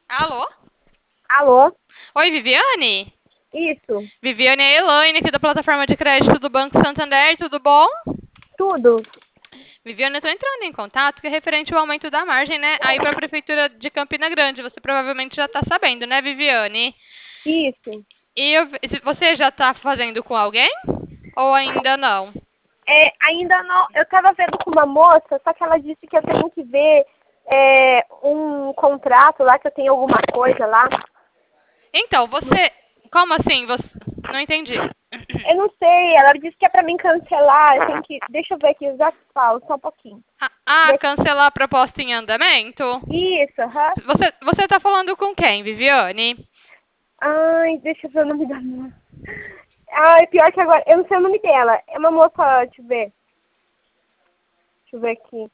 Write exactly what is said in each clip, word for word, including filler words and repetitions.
Alô? Alô? Oi, Viviane? Isso, Viviane é a Elaine aqui da plataforma de crédito do Banco Santander, tudo bom? tudo. Viviane, eu tô entrando em contato que é referente ao aumento da margem, né? Aí para a Prefeitura de Campina Grande, você provavelmente já tá sabendo, né, Viviane? Isso. E eu- se- você já tá fazendo com alguém? Ou ainda não? É, ainda não. Eu estava vendo com uma moça, só que ela disse que eu tenho que ver é, um contrato lá, que eu tenho alguma coisa lá. Então, você. Como assim? Você. Não entendi. Eu não sei, ela disse que é pra mim cancelar. Eu tenho que. Deixa eu ver aqui, eu já falo, só um pouquinho. Ah, ah, Deixa- cancelar a proposta em andamento? Isso, aham. Você, você tá falando com quem, Viviane? Ai, deixa eu ver o nome da moça. Ai, pior que agora. Eu não sei o nome dela. É uma moça, deixa eu ver. Deixa eu ver aqui.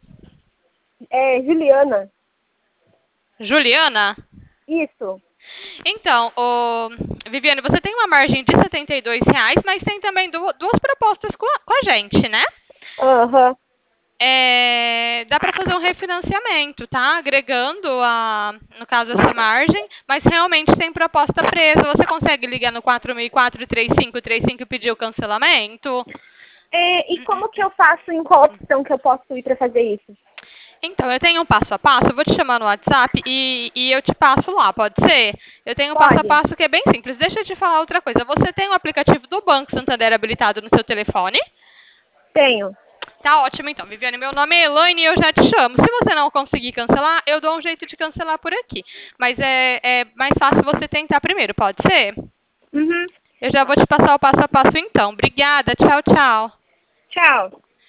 É Juliana. Juliana? Isso. Então, ô, Viviane, você tem uma margem de setenta e dois reais, mas tem também du- duas propostas com a, com a gente, né? Aham. É, dá para fazer um refinanciamento, tá? Agregando, a, no caso, essa margem, mas realmente tem proposta presa. Você consegue ligar no quatro mil e quatro, três cinco três cinco e pedir o cancelamento? É, e como que eu faço, em qual opção que eu posso ir para fazer isso? Então, eu tenho um passo a passo, eu vou te chamar no WhatsApp e, e eu te passo lá, pode ser? Eu tenho um passo a Pode? passo que é bem simples. Deixa eu te falar outra coisa. Você tem o aplicativo do Banco Santander habilitado no seu telefone? Tenho. Tá ótimo, então, Viviane. Meu nome é Elaine e eu já te chamo. Se você não conseguir cancelar, eu dou um jeito de cancelar por aqui. Mas é, é mais fácil você tentar primeiro, pode ser? Uhum. Eu já vou te passar o passo a passo então. Obrigada, tchau, tchau. Tchau.